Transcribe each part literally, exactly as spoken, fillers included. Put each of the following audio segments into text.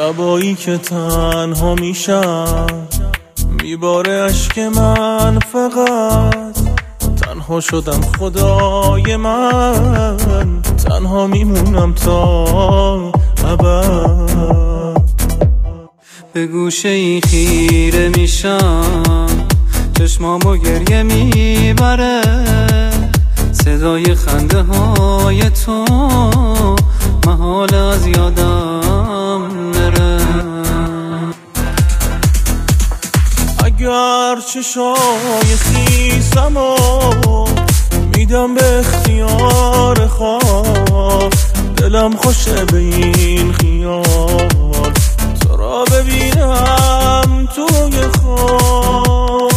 شبایی که تنها میشم میباره اشک من، فقط تنها شدم خدای من، تنها میمونم تا ابد. به گوشه ای خیره میشم، چشمامو گریه میبره، صدای خنده های تو محال از یادم نره. اگر چشای خیسمو میدم به اختیار خواب، دلم خوشه به این خیال تو را ببینم توی خواب.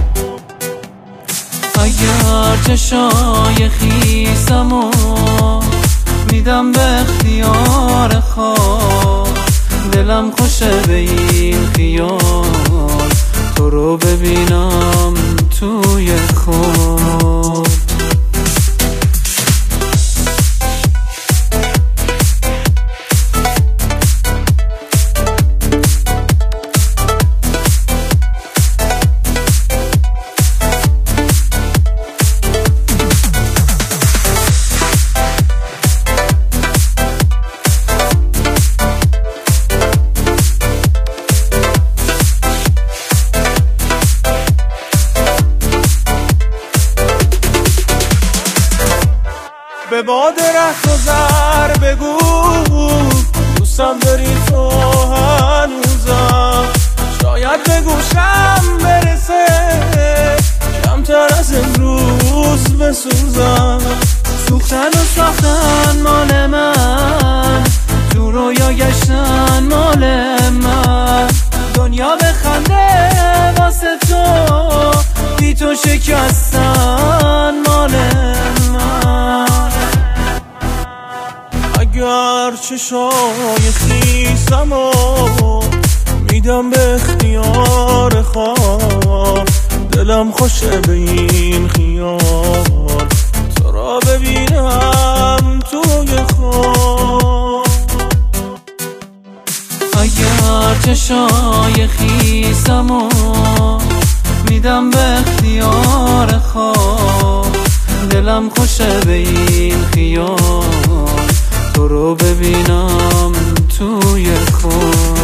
اگر چشای خیسمو میدم به اختیار خواب، دلم خوشه به این خیال تو رو ببینم توی خواب. به باد رهگذر بگو دوستم داری تو هنوزم، شاید به گوشم برسه کمتر از امروز بسوزم. سوختن و ساختن مال من، تو رویا گشتن مال من، دنیا به خنده واسه تو، بی تو شکستن مال من. اگر چشای خیسمو میدم به اختیار خواب، دلم خوشه به این خیال تو را ببینم توی خواب. اگر چشای خیسمو میدم به اختیار خواب، دلم خوشه به این خیال تو رو ببینم توی خواب.